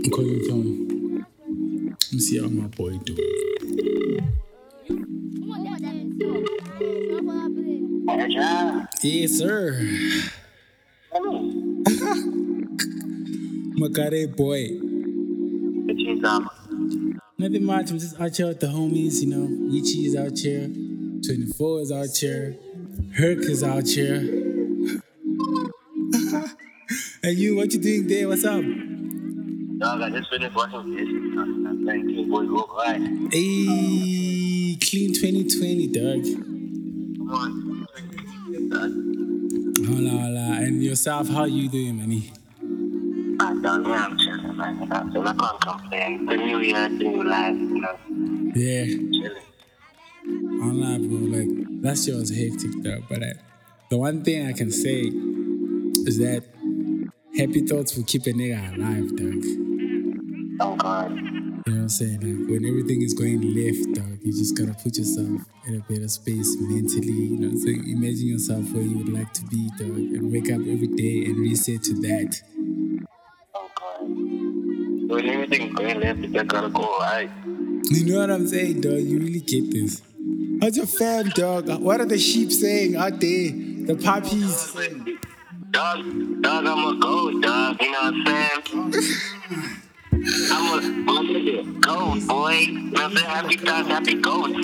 I'm calling from. Let me see how my boy doing. Yes, sir. Makare boy. Nothing much. I'm just out here with the homies, you know. Ichi is out here. 24 is out here. Herc is out here. And you, what you doing there? What's up? Dog, I just finished watching this. Clean Boys Walk Right. Hey, clean 2020, dog. Come on. Hola. And yourself, how you doing, manny? Dog, yeah, I'm chilling, man. I can't complain. The new year, the new life, you know. Yeah. Chilling. Hola, bro. Like, that shit was hectic, dog. But the one thing I can say is that happy thoughts will keep a nigga alive, dog. Oh, God. You know what I'm saying? Like, when everything is going left, dog, you just gotta put yourself in a better space mentally. You know what I'm saying? Imagine yourself where you would like to be, dog, and wake up every day and reset to that. Oh, God. When everything's going left, you just gotta go right. You know what I'm saying, dog? You really get this. How's your fam, dog? What are the sheep saying out there? The puppies. Dog, I'm a goat, dog. You know what I'm saying? I'm a goat, boy. You know what I'm saying? Happy thoughts, happy goat.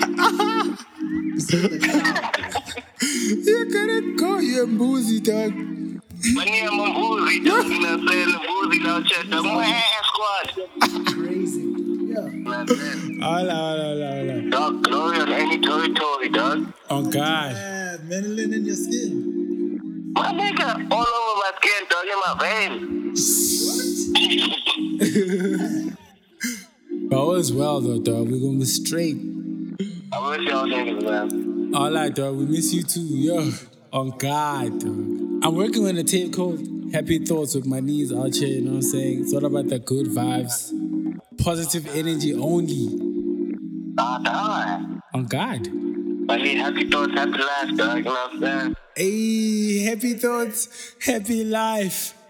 You gotta go, you boozy, dog. When you're a boozy, dog, you know what I'm saying? The boozy, no check, the squad. Crazy. Yeah. You know what I'm saying? Hola. Dog, glory on any territory, dog. Oh, God. Yeah, melanin in your skin. My nigga, all over my skin, dog, in my veins. But all is well, though, dog. We're gonna be straight. I wish y'all niggas, man. All right, dog. We miss you too, yo. On God, dog. I'm working on a tape called Happy Thoughts with my knees out here, you know what I'm saying? It's all about the good vibes, positive energy only. Dog. On God. I need happy thoughts, happy life, dog, you know what I'm saying? Hey, happy thoughts, happy life.